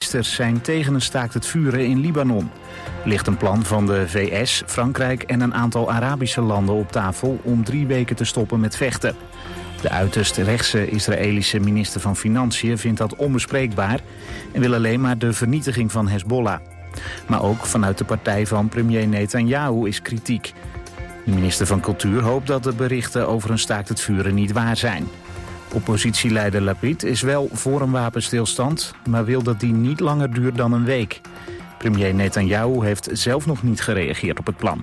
ministers zijn tegen een staakt het vuren in Libanon. Er ligt een plan van de VS, Frankrijk en een aantal Arabische landen op tafel om 3 weken te stoppen met vechten. De uiterst rechtse Israëlische minister van Financiën vindt dat onbespreekbaar en wil alleen maar de vernietiging van Hezbollah. Maar ook vanuit de partij van premier Netanyahu is kritiek. De minister van Cultuur hoopt dat de berichten over een staakt het vuren niet waar zijn. Oppositieleider Lapid is wel voor een wapenstilstand, maar wil dat die niet langer duurt dan een week. Premier Netanyahu heeft zelf nog niet gereageerd op het plan.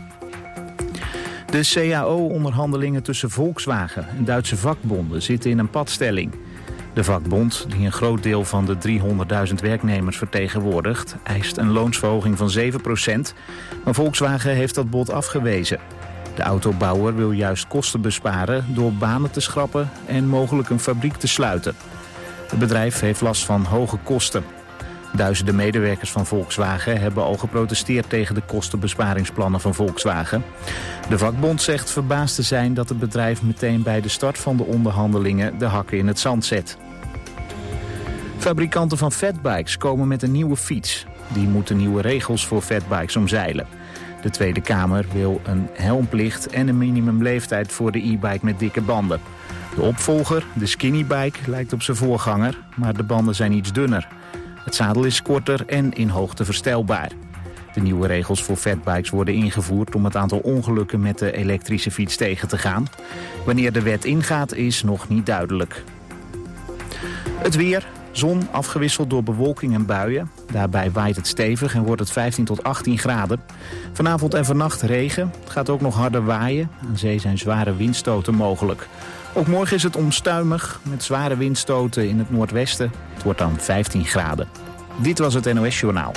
De CAO-onderhandelingen tussen Volkswagen en Duitse vakbonden zitten in een padstelling. De vakbond, die een groot deel van de 300.000 werknemers vertegenwoordigt, eist een loonsverhoging van 7%, maar Volkswagen heeft dat bod afgewezen. De autobouwer wil juist kosten besparen door banen te schrappen en mogelijk een fabriek te sluiten. Het bedrijf heeft last van hoge kosten. Duizenden medewerkers van Volkswagen hebben al geprotesteerd tegen de kostenbesparingsplannen van Volkswagen. De vakbond zegt verbaasd te zijn dat het bedrijf meteen bij de start van de onderhandelingen de hakken in het zand zet. Fabrikanten van fatbikes komen met een nieuwe fiets. Die moeten nieuwe regels voor fatbikes omzeilen. De Tweede Kamer wil een helmplicht en een minimumleeftijd voor de e-bike met dikke banden. De opvolger, de skinnybike, lijkt op zijn voorganger, maar de banden zijn iets dunner. Het zadel is korter en in hoogte verstelbaar. De nieuwe regels voor fatbikes worden ingevoerd om het aantal ongelukken met de elektrische fiets tegen te gaan. Wanneer de wet ingaat is nog niet duidelijk. Het weer, zon afgewisseld door bewolking en buien. Daarbij waait het stevig en wordt het 15 tot 18 graden. Vanavond en vannacht regen. Het gaat ook nog harder waaien. Aan zee zijn zware windstoten mogelijk. Ook morgen is het onstuimig met zware windstoten in het noordwesten. Het wordt dan 15 graden. Dit was het NOS Journaal.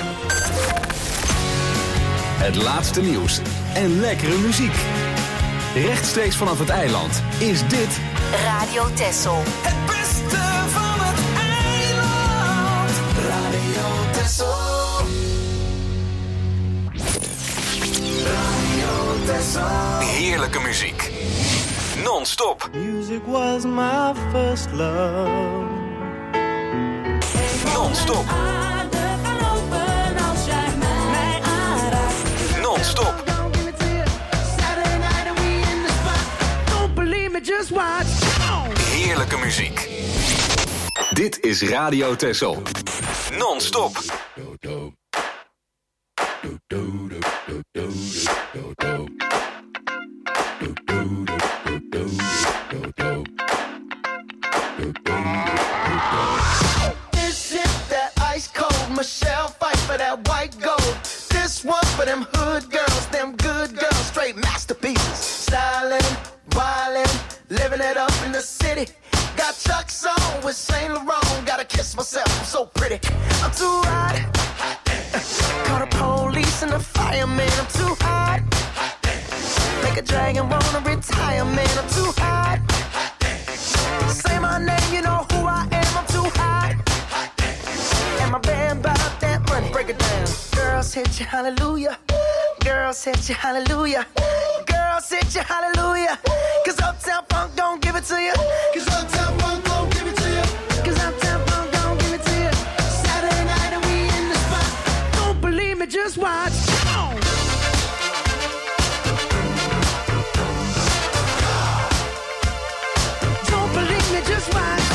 Het laatste nieuws en lekkere muziek. Rechtstreeks vanaf het eiland is dit Radio Texel. Het beste van het eiland. Radio Texel. Radio Texel. heerlijke muziek. Non-stop. Music was my first love. Non-stop. Non-stop. Just watch. Heerlijke muziek. Dit is Radio Texel. Non-stop. This is that ice cold Michelle fight for that white gold. This one for them hood girls, them good girls, straight masterpieces. Styling, wildin', living it up in the city. Got Chuck's on with Saint Laurent. Gotta kiss myself, I'm so pretty. I'm too hot. Call the police and the fireman. I'm too hot. Make a dragon wanna retire, man. I'm too hot. Say my name, you know who I am. I'm too hot. And my band bought that money. Break it down. Girls hit you, hallelujah. Girls hit you, hallelujah. Girls hit you, hallelujah. Cause Uptown Funk don't give it to you. Cause Uptown Funk don't give it to you. Cause Uptown Funk don't give it to you. Saturday night and we in the spot. Don't believe me, just watch. Don't believe me, just watch.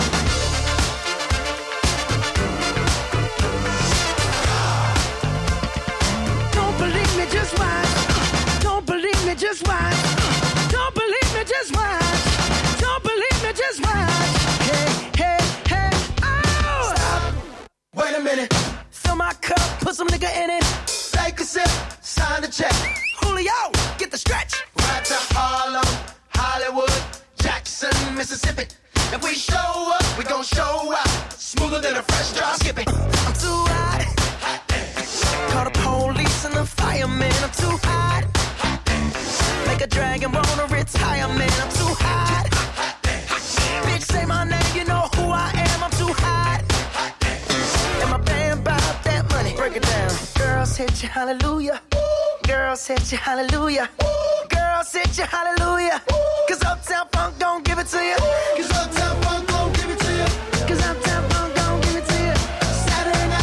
Don't believe me, just watch. Don't believe me, just watch. Don't believe me, just watch. Don't believe me, just watch. Hey, hey, hey, oh! Stop. Wait a minute. Fill my cup, put some nigga in it. Take a sip, sign the check. Julio, get the stretch. Right to Harlem, Hollywood, Jackson, Mississippi. If we show up, we gon' show out. Smoother than a fresh drop. Skip it. I'm too hot. Call the police and the fireman. I'm too hot. Make a dragon wanna retire, man. I'm too hot. Bitch, say my name, you know who I am. I'm too hot. And my band bought that money. Break it down. Girls hit you, hallelujah. Girls hit you, hallelujah. Girls hit you, hallelujah. Cause Uptown Funk don't give it to you. Cause Uptown Funk don't give it to you. Cause Uptown Funk don't give it to you. Saturday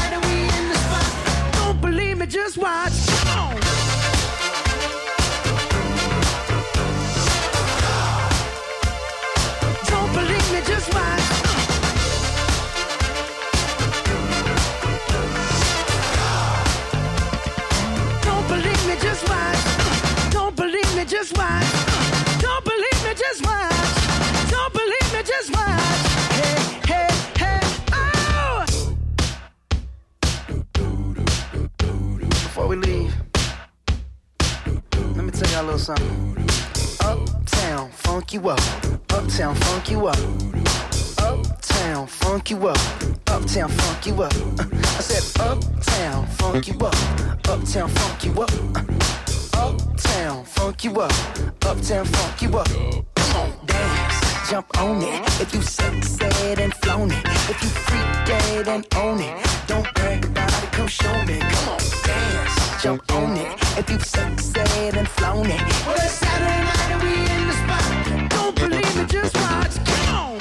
little something. Uptown, funk you up. Uptown, funk you up. Uptown, funk you up. Uptown, funk you up. I said uptown, funk you up. Uptown, funk you up. Uptown, funk you up. Uptown, funk you up. Come on, dance, jump on it. If you succeed and flown it. If you freak dead and own it. Don't brag about it, come show me. Come on, dance, jump on it. If you succeed and flown it. Well, it's Saturday night and we in the spot. Don't believe me, just watch. Come on.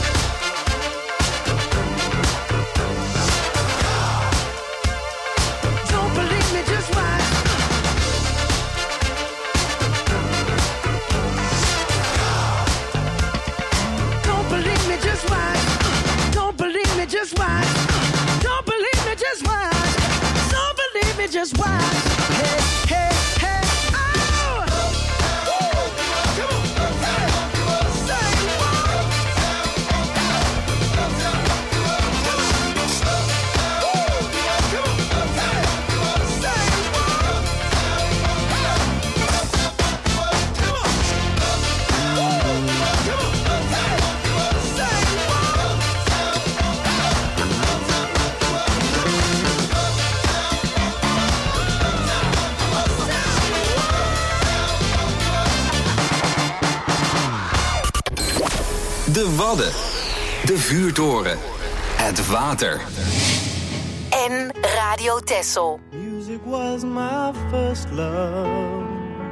Don't believe me, just watch. Don't believe me, just watch. Don't believe me, just watch. Don't believe me, just watch. Don't believe me, just watch. Hey, hey, hey, oh! Come on, say what? De Wadden. De Vuurtoren. Het water. En Radio Texel. Music was my first love,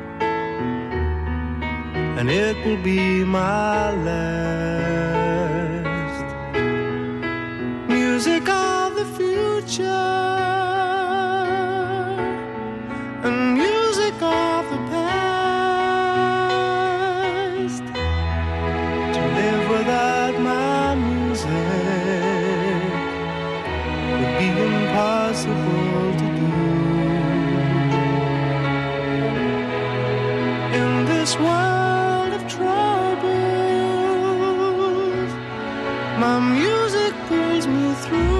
and it will be my last. Music of the future, and music of the past. To live without my music would be impossible to do. In this world of troubles, my music pulls me through.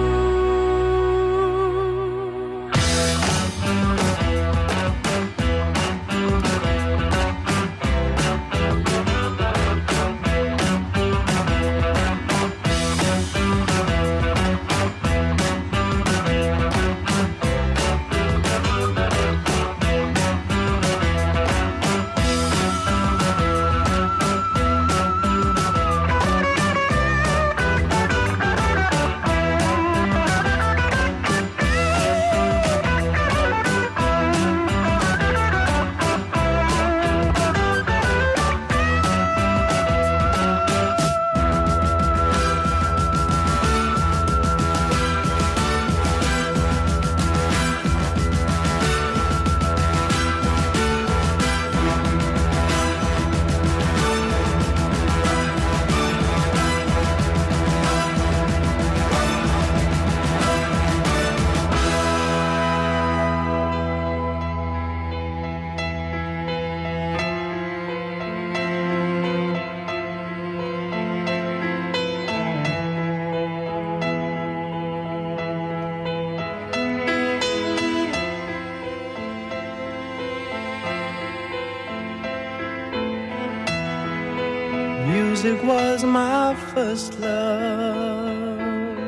Music was my first love,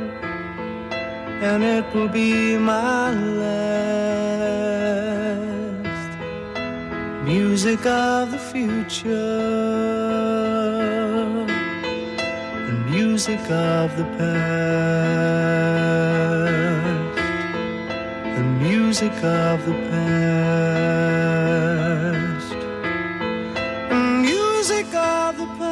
and it will be my last. Music of the future, and music of the past, and music of the past, and music of the past.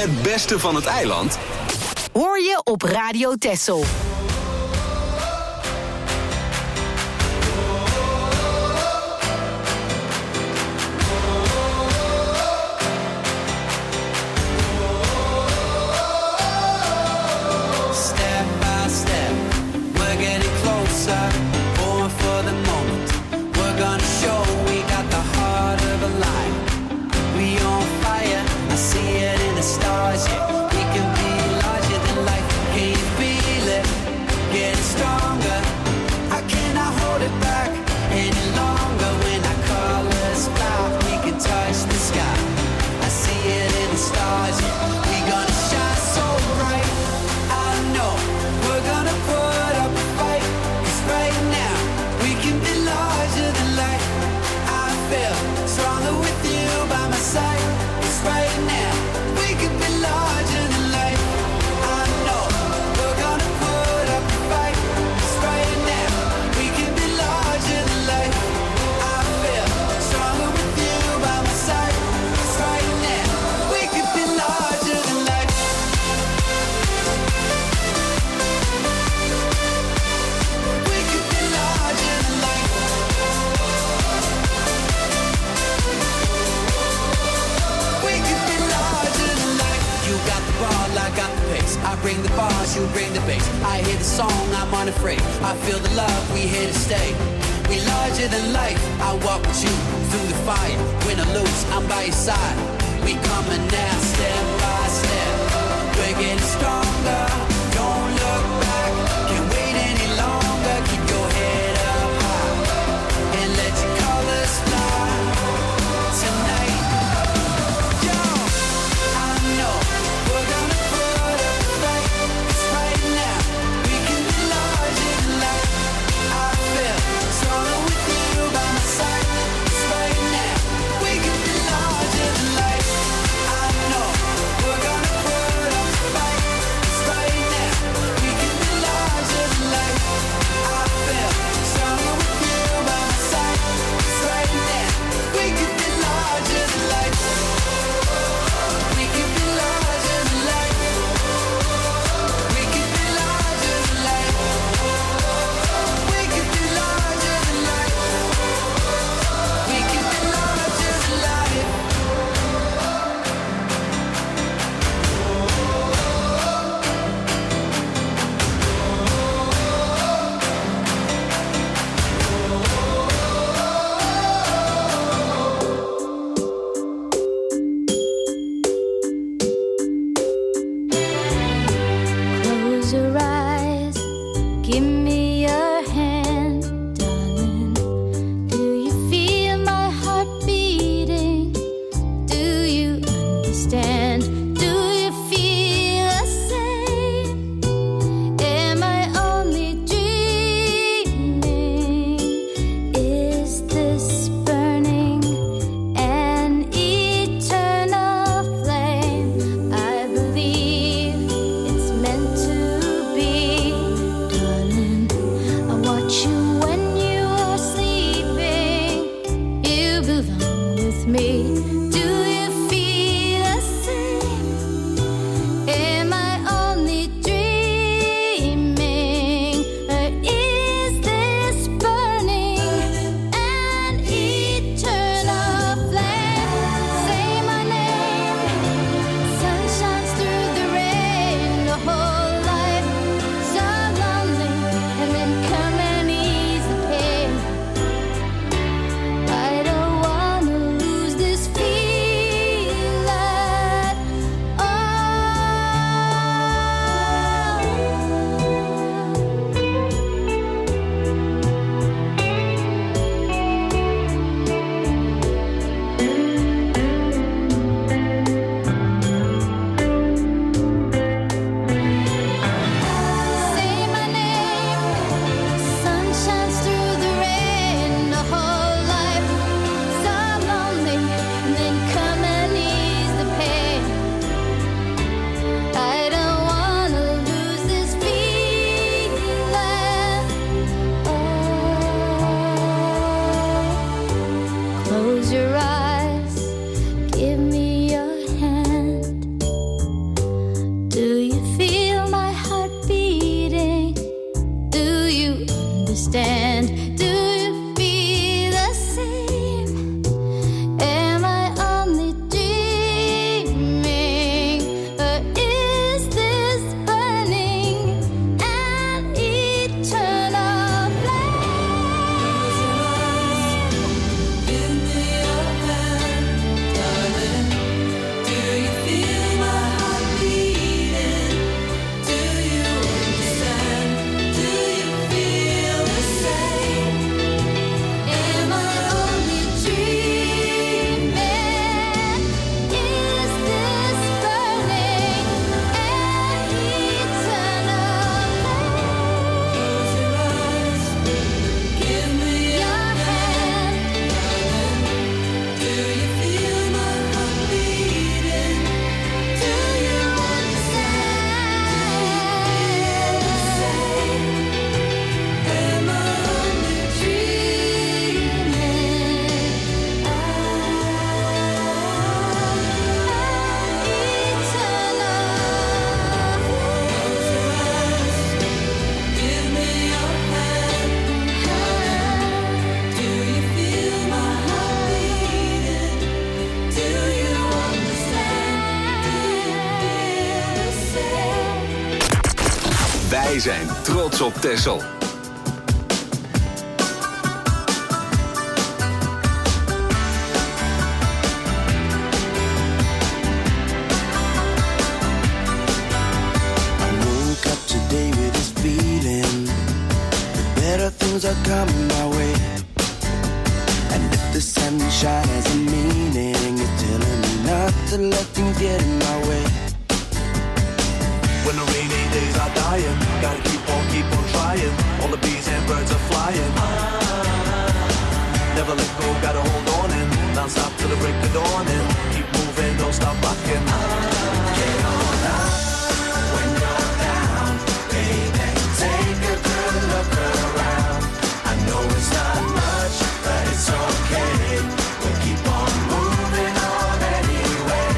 Het beste van het eiland Hoor je op Radio Texel. Bring the bars, you bring the bass. I hear the song, I'm unafraid. I feel the love, we here to stay. We larger than life. I walk with you through the fire. Win or lose, I'm by your side. We coming now, step by step. We're getting stronger. Don't look back. Can't wait any longer. Keep your head up high and let your colors fly tonight. Yo, I know we're gonna. Right now. Wij zijn trots op Texel. Things are coming my way, and if the sunshine has a meaning, it's telling me not to let things get in my way. When the rainy days are dying, gotta keep on trying. All the bees and birds are flying. Never let go, gotta hold on and non-stop till the break of dawn and keep moving, don't stop rocking. Get on up when you're down, baby. Take a good look around. I know it's not much, but it's okay. We'll keep on moving on anyway.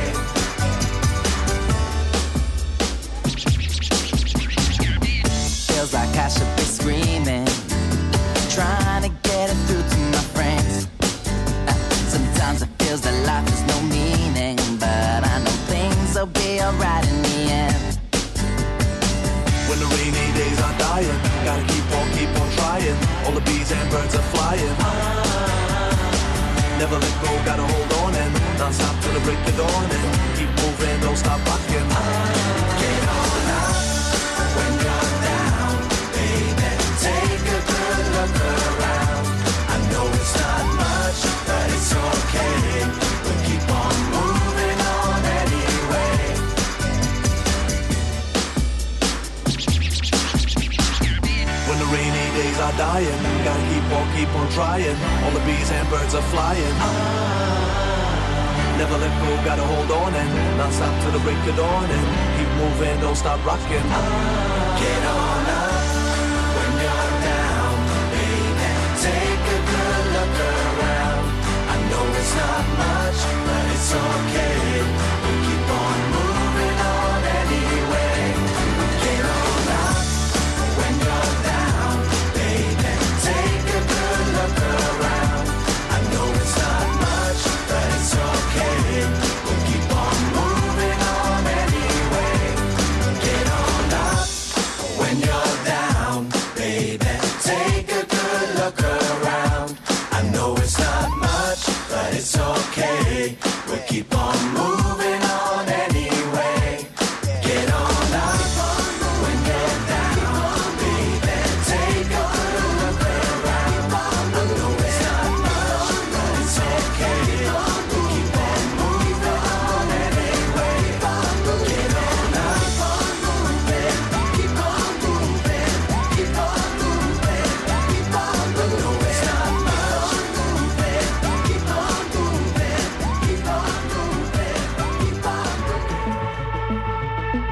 Feels like I should be screaming, trying to get it through to my friends. Sometimes it feels that life has no meaning, but I know things will be alright in the end. When the rainy days are dying, gotta keep on trying. All the bees and birds are flying. Never let go, gotta hold on and non-stop till the break of dawn and keep moving, don't stop rocking. Get on up when you're down, baby. Take a good look around. I know it's not much, but it's okay. We'll keep on moving on anyway. When the rainy days are dying, gotta keep on trying. All the bees and birds are flying. Never let go, gotta hold on and non-stop till the break of dawn and keep moving, don't stop rocking. Get on up when you're down, baby. Take a good look around. I know it's not much, but it's okay. We'll keep on moving on anyway. Get on up when you're down, baby. Take a good look around. I know it's not much, but it's okay. We'll keep on moving on anyway. Get on up when you're down, baby. Take a good look around. I know it's not much, but it's okay. We'll keep on moving on anyway. Get on up when you're down, baby. Take a good look around. I know it's not much, but it's okay. We'll keep on moving on anyway. Get on up, keep on moving, keep on moving, keep on moving. I know it's not much, keep on moving, keep on moving, keep on moving.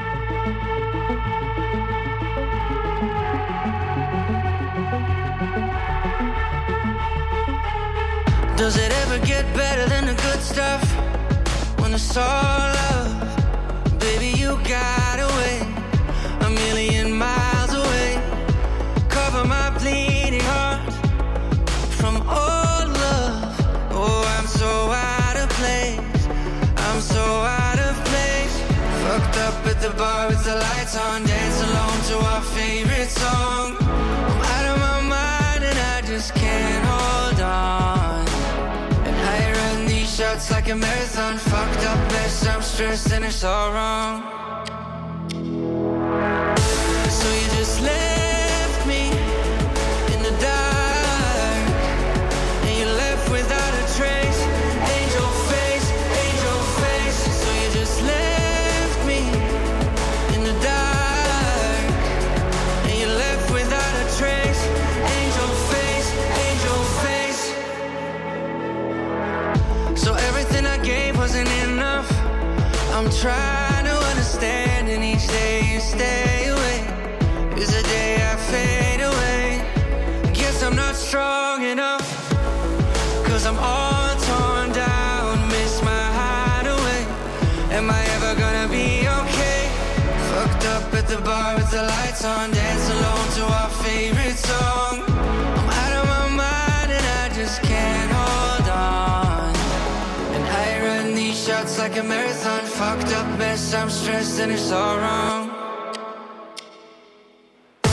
Does it ever get better than the good stuff? When it's all love, baby, you got away a million miles away. Cover my bleeding heart from all love. Oh, I'm so out of place. I'm so out of place. Fucked up at the bar with the lights on, dance alone to our favorite song. I'm out of my mind and I just can't hold on. And I run these shots like a marathon. Fucked up mess, I'm stressed and it's all wrong. So you just left me in the dark, and you left without a trace. Angel face, angel face. So you just left me in the dark, and you left without a trace. Angel face, angel face. So everything I gave wasn't enough. I'm trying to understand, and each day you stay away is the day I fade away. Guess I'm not strong enough, 'cause I'm all torn down, miss my hideaway. Am I ever gonna be okay? Fucked up at the bar with the lights on, dance alone to our favorite song. I'm out of my mind and I just can't hold on. And I run these shots like a marathon. Fucked up mess, I'm stressed and it's all wrong.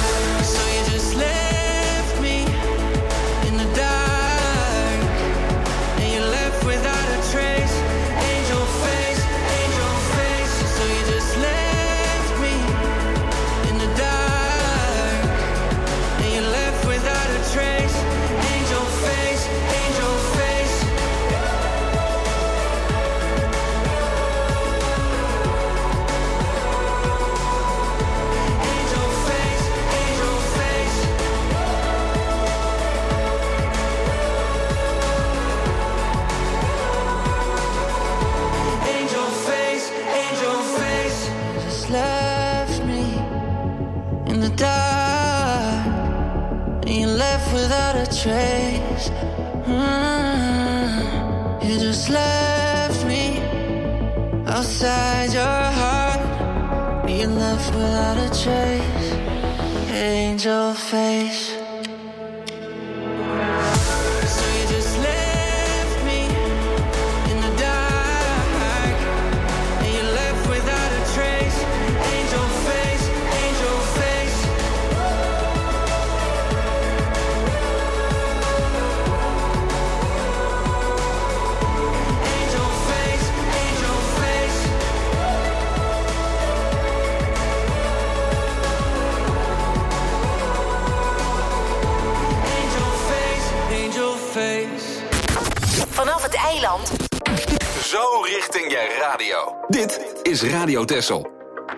a trace. You just left me outside your heart. You left without a trace. Angel face. So you just left me in the dark, and you left without a trace. Angel face, angel face. Angel face, angel face. Angel face, angel face. Vanaf het eiland. Zo richting je radio. Dit is Radio Texel.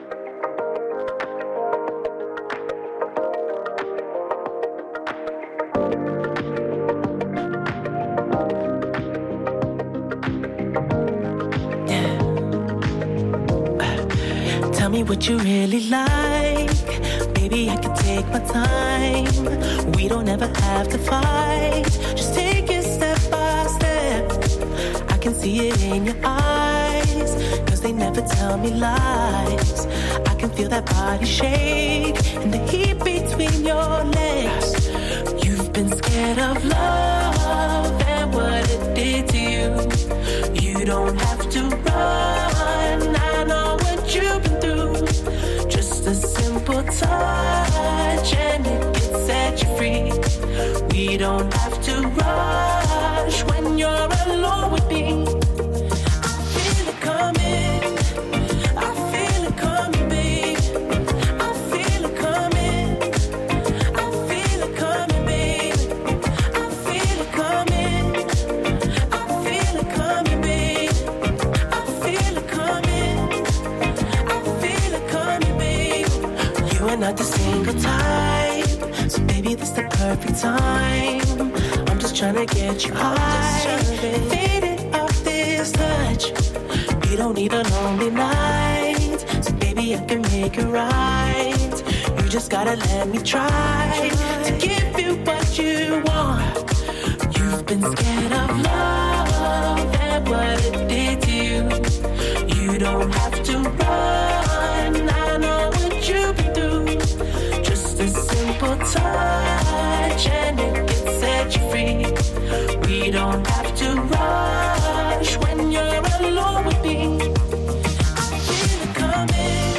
Tell me what you really like. Baby, I can take my time. We don't ever have to fight. Just take it step by step. I can see it in your eyes, 'cause they never tell me lies. I can feel that body shake and the heat between your legs. You've been scared of love and what it did to you. You don't have to run. I know what you've been through. Just a simple touch and it can set you free. We don't have to rush when you're alone with me. I feel it coming. I feel it coming, babe. I feel it coming. I feel it coming, babe. I feel it coming. I feel it coming, babe. I feel it coming. I feel it coming, babe. You are not the single type, so baby, this the perfect time. I'm just tryna get you high, faded off this touch. You don't need a lonely night, so baby, I can make it right. You just gotta let me try to give you what you want. You've been scared of love and what it did to you. You don't have to run. I know what you've been through. Just a simple touch and it can set you free. We don't have to rush when you're alone with me. I feel it coming.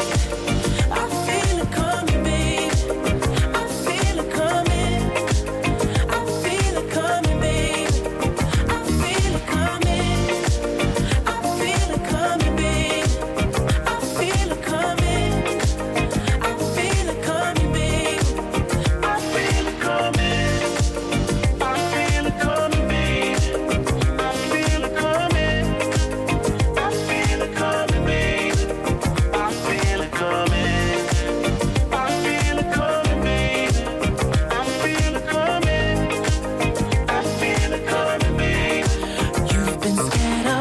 I feel it coming, babe. I feel it coming. I feel it coming, babe. I feel it coming. I feel it coming, babe. I feel it coming. I feel it coming, babe. I feel it coming. I feel it coming, babe. I feel it coming. I feel it coming, babe. I feel it coming. I feel it coming, babe. I feel it coming. I feel it coming, babe. You've been scared of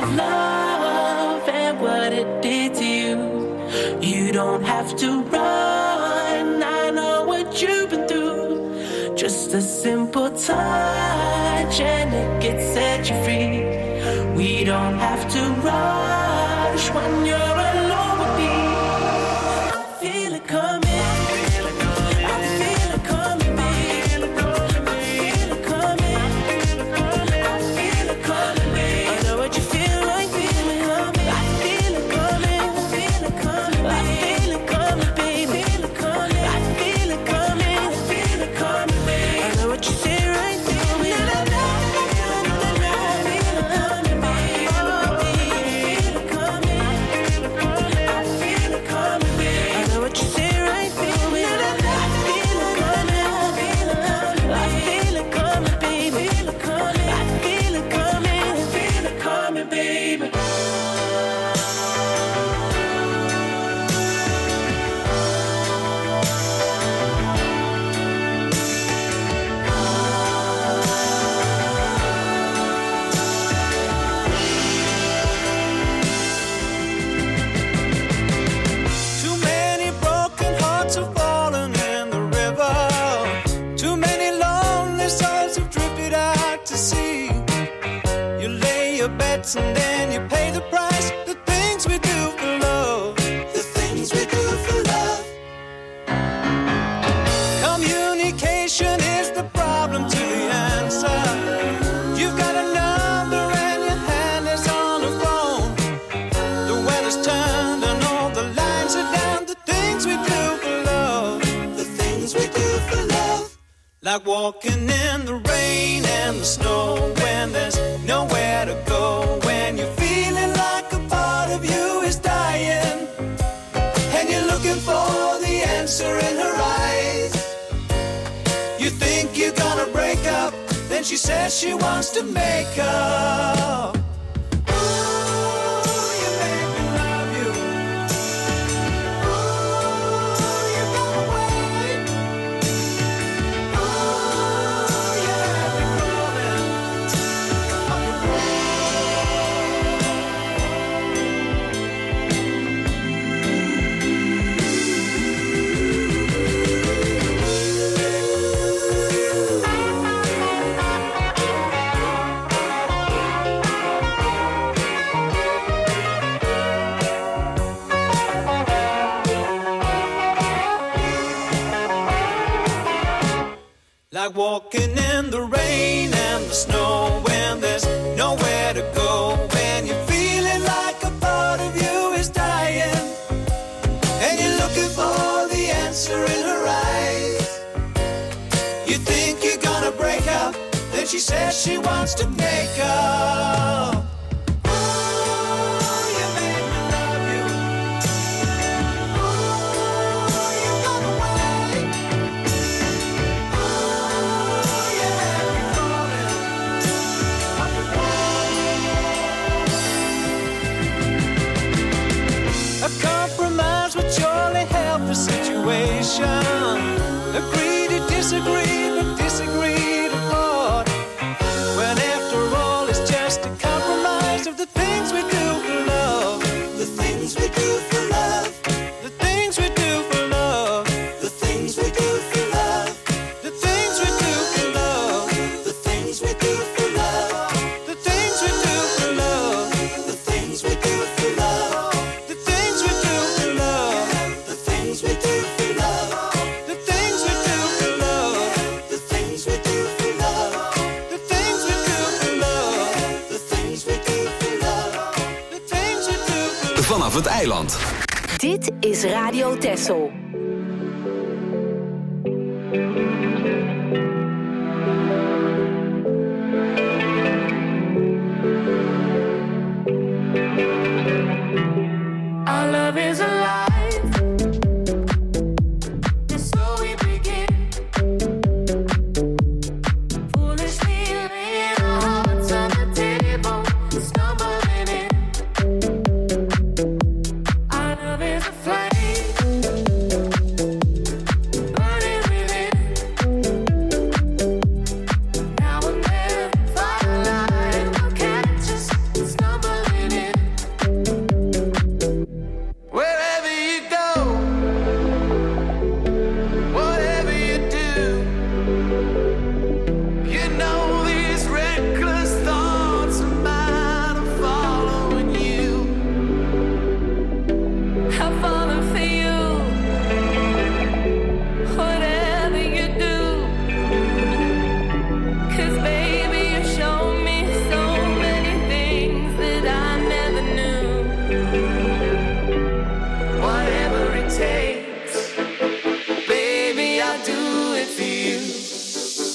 love and what it did to you. You don't have to run. I know what you've been through. Just a simple touch and it can set you free. We don't have to rush when you're alone with me. I feel it coming. I feel it coming, babe. I feel it coming. I feel it coming, babe. I know what you feel like, feeling coming. I feel it coming. I feel it coming, babe. I feel it coming, babe. I feel it coming. I feel it coming. I feel it coming, babe. I know what you say right through me. I feel it coming, babe. I feel it coming. chance and then you pay the price. The things we do for love, the things we do for love. Communication is the problem to the answer. You've got a number and your hand is on the phone. The weather's turned and all the lines are down. The things we do for love, the things we do for love. Like walking in the rain and the snow when there's nowhere to go. When you're feeling like a part of you is dying and you're looking for the answer in her eyes. You think you're gonna break up, then she says she wants to make up. Like walking in the rain and the snow when there's nowhere to go. When you're feeling like a part of you is dying and you're looking for the answer in her eyes. You think you're gonna break up, then she says she wants to make up. Agree to disagree, but disagree to part. When after all it's just a compromise of the things we do for love. The things we do for love. The things we do for love. The things we do for love. The things we do for love. The things we do for love. The things we do for love. The things we do for love. The things we do for love. The things we do for love. Vanaf het eiland. Dit is Radio Texel. Our love is alive. It's so we begin. Foolishly laying our hearts on the table, stumbling in. Our love is a flame, burning within. Now and then, firelight will catch us stumbling in. Wherever you go, whatever you do, you know these reckless thoughts of mine are following you. I'm falling for you. Whatever you do, 'cause baby you show me so many things that I never knew. Whatever it takes, baby, I'll do it for you.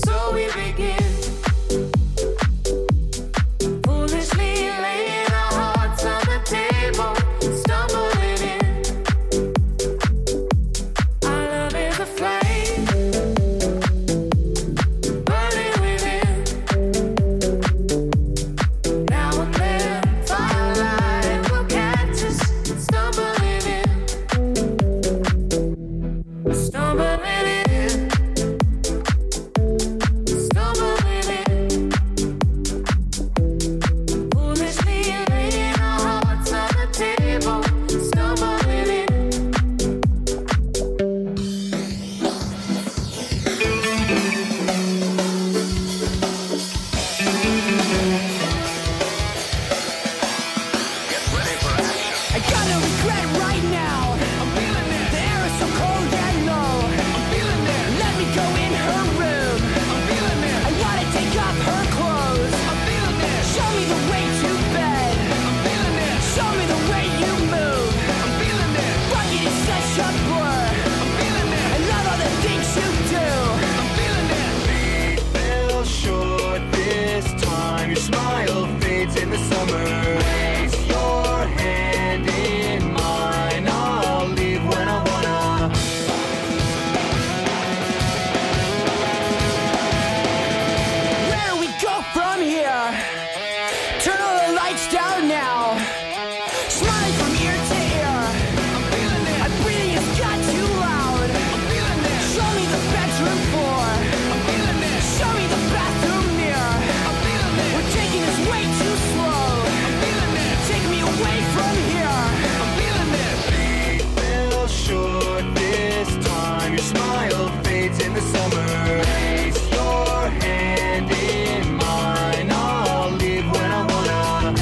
So we begin. Foolishly laying our hearts on the table, stumbling in. Our love is a flame, burning within. Now and then, firelight will catch us, stumbling in. Stumbling in. Stumbling in. Foolishly laying our hearts on the table, stumbling in. I got no regret right now. I'm feeling it. The air is so cold and low. I'm feeling it. Let me go in her room. I'm feeling it. I wanna take off her clothes. I'm feeling it. Show me the way to bed. I'm feeling it. Show me the way you move. I'm feeling it. Bucket is such a blur. I'm feeling it. I love all the things you do. I'm feeling it. Feet fell short this time. Your smile fades in the summer. Place your hand in mine. I'll leave when I wanna. Where do we go from here? Turn all the lights down now. Smiling from ear to ear. I'm feeling it. My breathing has got too loud. I'm feeling it. Show me the bedroom floor. I'm feeling it. Show me the bathroom mirror. I'm feeling it. We're taking this way too slow. I'm feeling it. Take me away from here. I'm feeling it. Feet fell short this time. Your smile fades in the summer. Place your hand in mine. I'll leave when I wanna.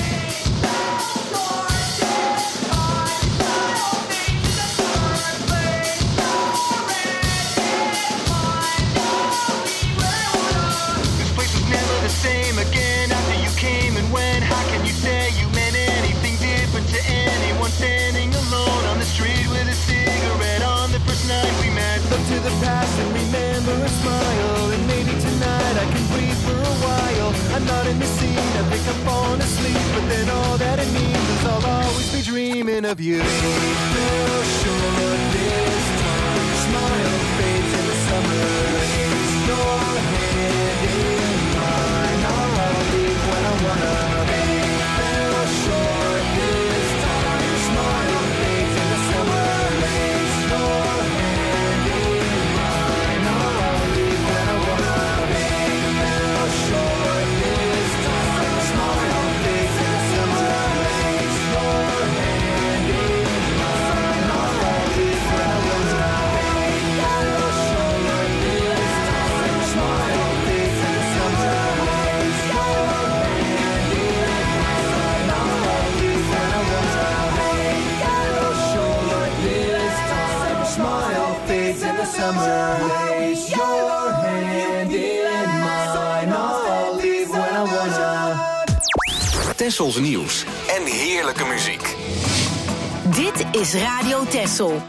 This place was never the same again after you came and went. How can you say you meant anything different to anyone standing alone on the street with a cigarette on the first night we met? Look to the past and remember a smile, and maybe tonight I can breathe for a while. I'm not in the scene, I think I'm falling asleep, but then all that it means is I'll always be dreaming of you. Fell short this time, your smile fades in the summer. Place your hand in mine, I'll leave when I wanna. Fell short this time, your smile fades in the summer. Place your hand in mine, I'll leave when I wanna. Fell short this time, your smile fades in the summer. Place your hand in mine, I'll leave when I wanna. Fell short this time, your smile fades in the summer. Place your hand in mine, I'll leave when I wanna. Fell short this time, your smile fades in the summer. Place your hand in mine, I'll leave when I wanna. Tessels nieuws en heerlijke muziek. Dit is Radio Tessel.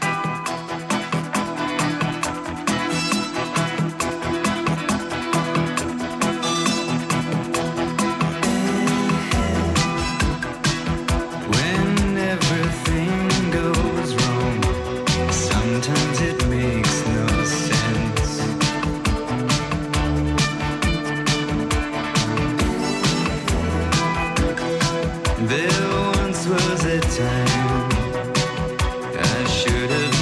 When everything goes wrong, sometimes it makes no sense. There once was a time I should have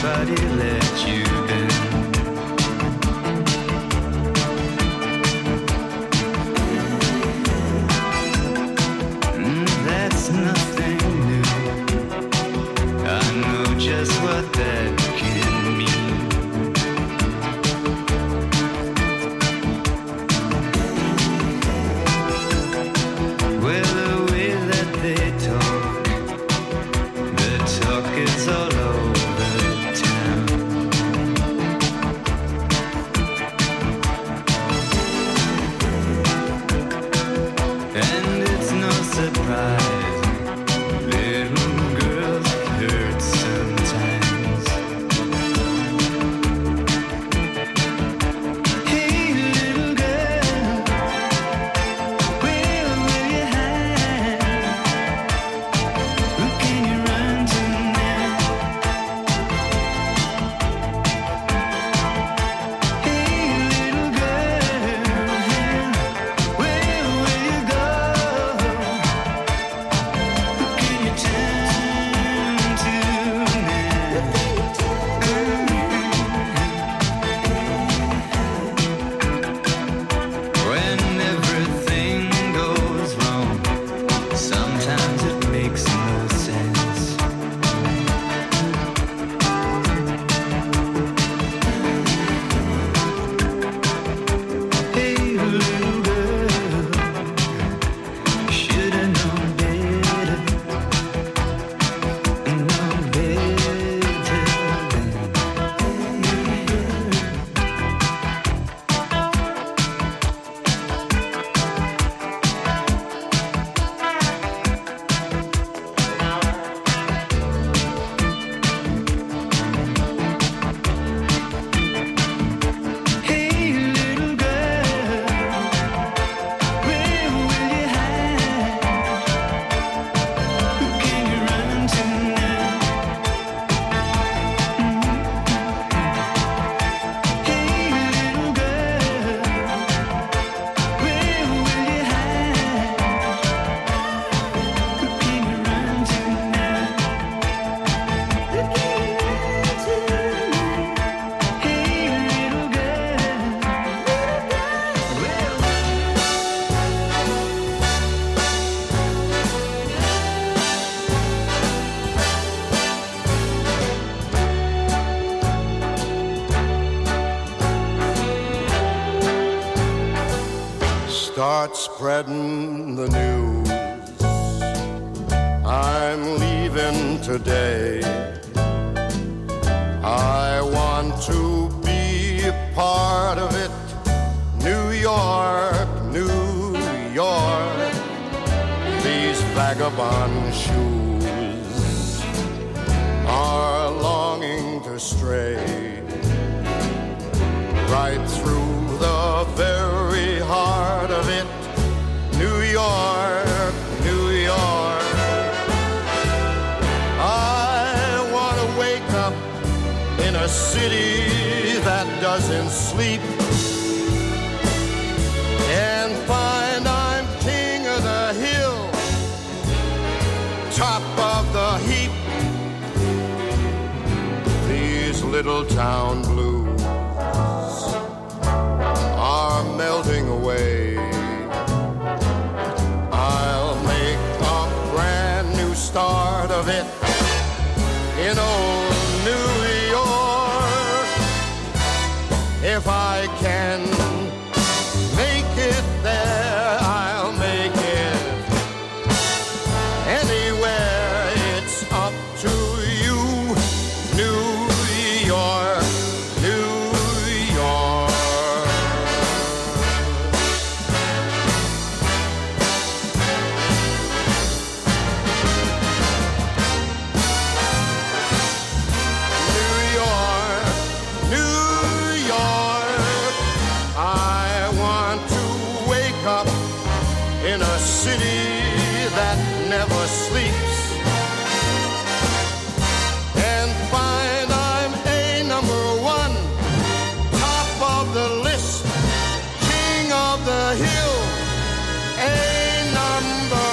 anybody let you down? That's nothing new. I know just what that can mean. Well, the way that they talk, the talk is all over town. And it's no surprise, little girls hurt sometimes. Hey, little girl, where will you hide? Who can you run to now? Hey, little girl, where will you go? Who can you turn to now? When everything goes wrong, sometimes it makes no sense. Hey, little girl, should've known better, known better than. Hey, little girl, where will you hide? Who can you run to now? Hey, little girl, where will you hide? Who can you run to now? Who can you run to now? Hey, little girl, Start spreading the news. I'm leaving today. I want to be a part of it. New York, New York. These vagabond shoes are longing to stray right through the very heart of it. New York, New York. I want to wake up in a city that doesn't sleep and find I'm king of the hill, top of the heap. These little town blues are melting away. I'll make a brand new start of it in old New York. If I can make it there, I'll make it anywhere. It's up to you, New York, New York. New York, New York. I want to wake up in a city that never sleeps and find I'm a number one, top of the list, king of the hill, a number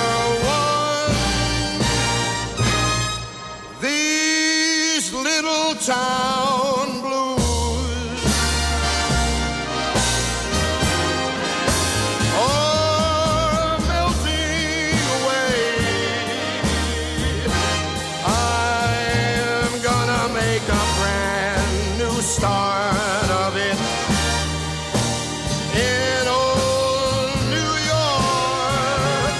one. These little towns start of it. In old New York.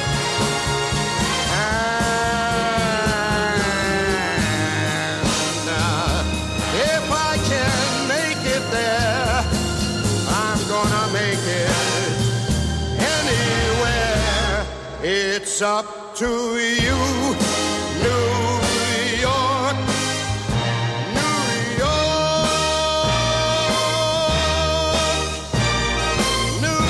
And if I can make it there, I'm gonna make it anywhere. It's up to you, New York, New York, New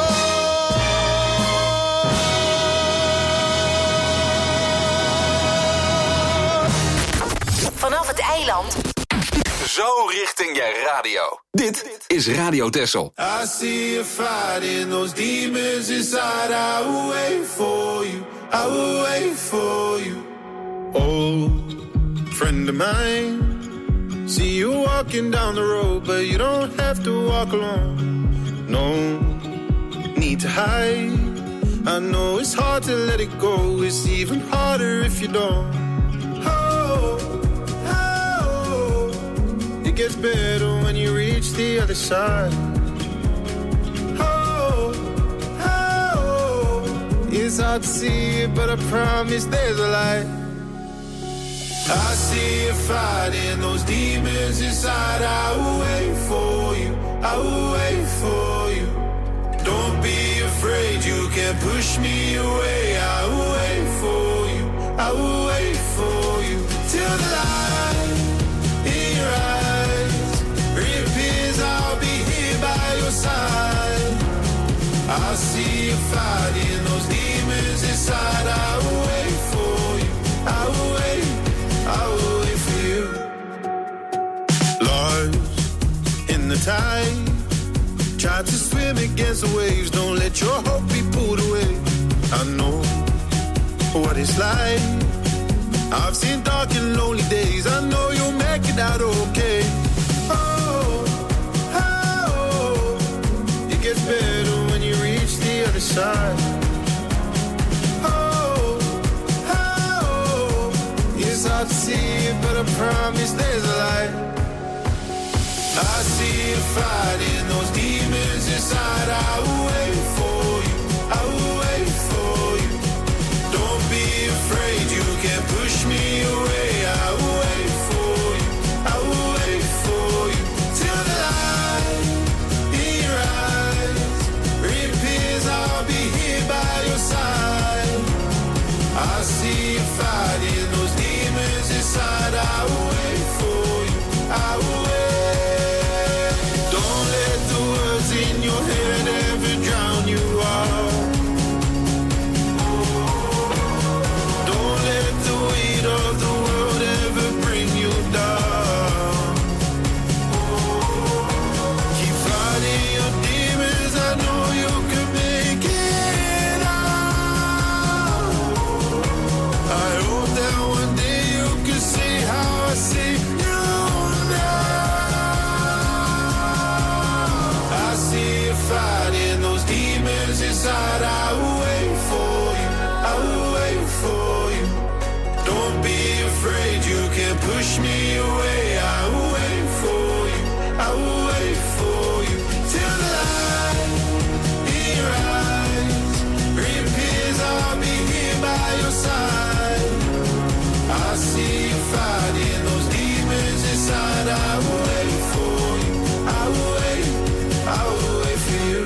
York. Vanaf het eiland. Zo richting je radio. Dit is Radio Texel. I see you fighting those demons inside. I will wait for you. I will wait for you. Old friend of mine, see you walking down the road, but you don't have to walk alone. No need to hide. I know it's hard to let it go. It's even harder if you don't. Oh, oh, it gets better when you reach the other side. Oh, oh, it's hard to see it, but I promise there's a light. I see you fighting those demons inside. I will wait for you. I will wait for you. Don't be afraid, you can't push me away. I will wait for you. I will wait for you till the light in your eyes reappears. I'll be here by your side. I see you fighting those demons inside. I will wait for you. I will wait. I will wait for you. Lost in the tide, try to swim against the waves. Don't let your hope be pulled away. I know what it's like. I've seen dark and lonely days. I know you'll make it out okay. Oh, oh, it gets better when you reach the other side. It's hard to see it, but I promise there's a light. I see you fighting those demons inside. I will wait for you. I will wait for you. Don't be afraid, you can't push me away. I will wait for you. I will wait for you till the light in your eyes reappears. I'll be here by your side. I see you fighting those demons inside. I will wait for you. I will wait. Don't let the words in your head ever drown you out. Don't let the weight of the world ever bring you down. Keep fighting your demons. I know you can make it out. I hope that one day you can see how I see you now. I see you fighting those demons inside. I will wait for you. I will wait for you. Don't be afraid, you can't push me away. I will wait for you. I will wait for you till the light in your eyes reappears. I'll be here by your side. I see you fighting those demons inside. I will wait for you. I will wait. I will wait for you.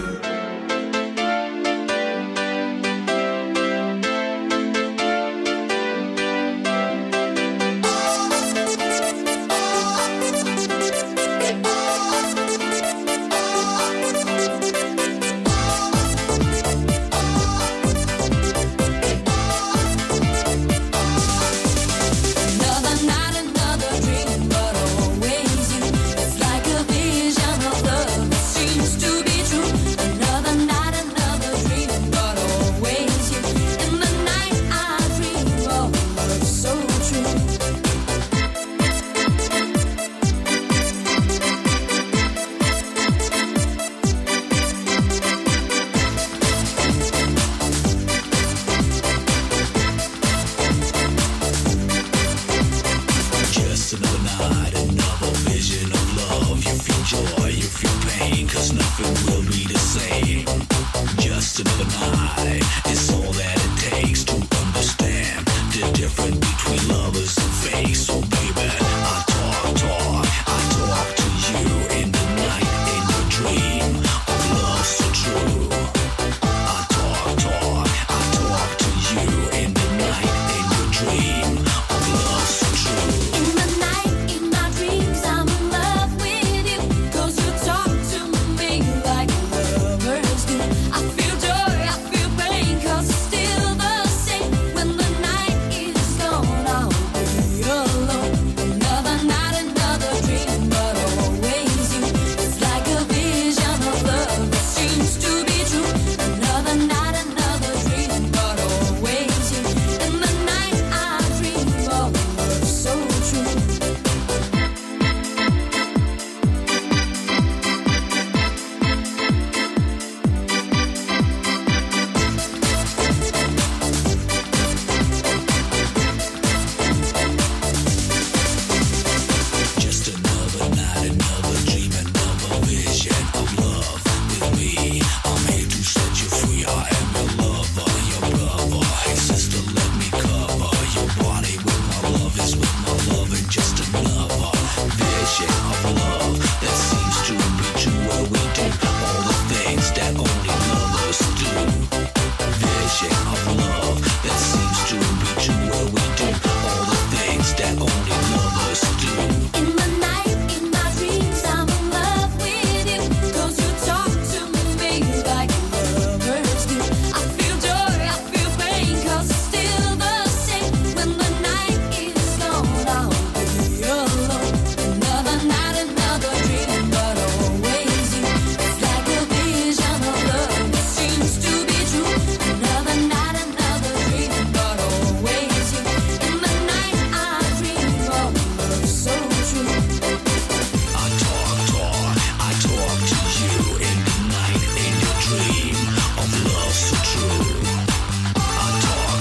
difference between lovers and fake. So baby, I talk to you in the night, in your dream of love so true. I talk to you in the night, in your dream of love so true. In the night, in my dreams, I'm in love with you. 'Cause you talk to me like lovers do. I feel joy, I feel pain, 'cause it's still the same. When the night is gone, I'll be alone. Another night, another dream, but always you. It's like a vision of love that seems to be true. Another night, another dream, but always you. In the night, I dream of love so true. Just another night, another dream, another vision of love with me. I'm here to set you free. I am your lover, your brother. Hey sister, let me cover your body with my love. Is with my love, and just another vision of love that seems to be true. Where we do all the things that only lovers do. Vision of love that seems to be true. Where we do all the things that only lovers do. In the night, in my dreams, I'm in love with you. 'Cause you talk to me like lovers do. I feel joy, I feel pain, 'cause it's still the same. When the night is gone, I'll be alone. Another night, another dream, but always you. It's like a vision of love that seems to be true. Another night, another dream, but always you. In the night, I dream of love so true. I talk to you in the night, in your dream of love so true. I talk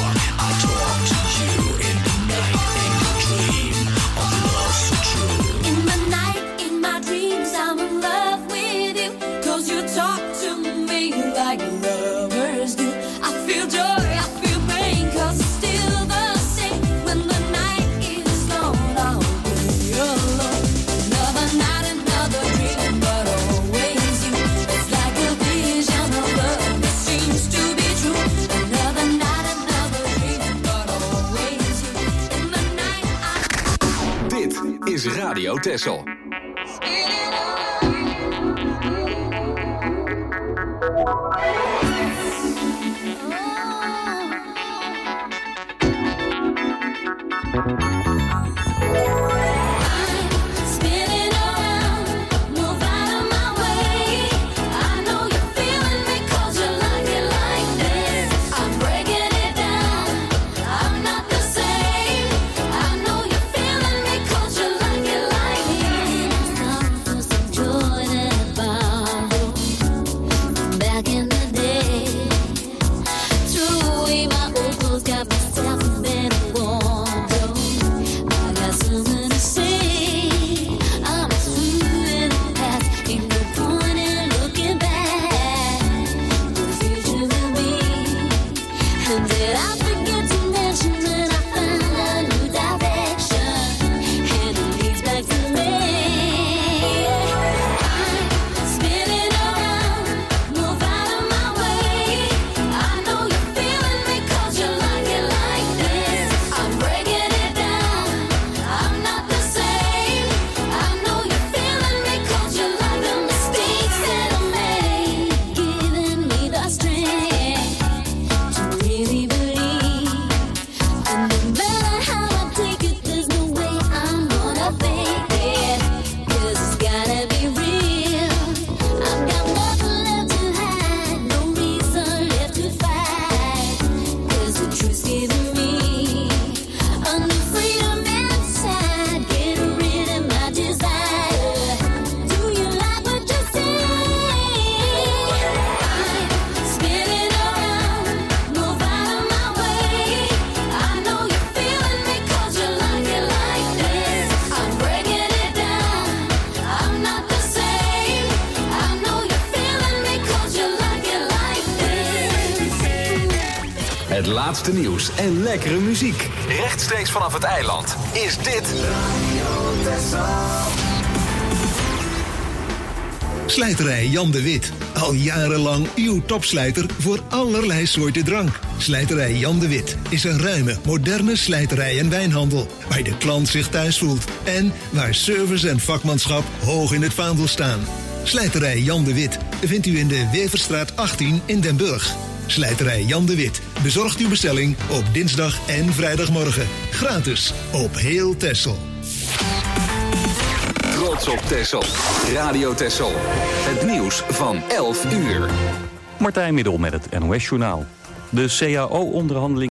to you in the night, in your dream of love so true. In the night, in my dreams, I'm in love with you. 'Cause you talk to me like lovers do. I feel joy, I feel pain, 'cause it's still the same. When the night is gone, I'll be alone. Another night, another dream, but always you. It's like a vision of love that seems to be true. Another night, another dream, but always you. In the night, Dit is Radio Texel. spinning around, move out of my way. I know you're feeling me 'cause you like it like this. I'm breaking it down, I'm not the same. I know you're feeling me 'cause you like it like this. Time for some joy that I borrowed back in the day. Threw away my old clothes, got myself a better wardrobe. I got something to say. I'm through in the past, ain't no point in looking back. The future will be. And did I forget to mention that I found a new direction, and it leads back to me. I'm spinning around, move out of my way. I know you're feeling me 'cause you like it like this. I'm breaking it down, I'm not the same. I know you're feeling me 'cause you like the mistakes that I made, giving me the strength to really believe. And no matter how I take it, there's no way I'm gonna fake it. 'Cause it's gotta be real. I've got nothing left to hide, no reason left to fight. 'Cause the truth's giving me a new freedom inside, getting rid of my desire. Do you like what you see? I'm spinning around, move out of my way. I know you're feeling me 'cause you like it like this. I'm breaking it down, I'm not the same. I know you're feeling me 'cause you like it like this. Het laatste nieuws en lekkere muziek. Rechtstreeks vanaf het eiland is dit... Slijterij Jan de Wit. Al jarenlang uw topslijter voor allerlei soorten drank. Slijterij Jan de Wit is een ruime, moderne slijterij en wijnhandel. Waar de klant zich thuis voelt. En waar service en vakmanschap hoog in het vaandel staan. Slijterij Jan de Wit vindt u in de Weverstraat 18 in Den Burg. Slijterij Jan de Wit bezorgt uw bestelling op dinsdag en vrijdagmorgen. Gratis op heel Texel. Trots op Texel. Radio Texel. Het nieuws van 11 uur. Martijn Middel met het NOS-journaal. De CAO-onderhandeling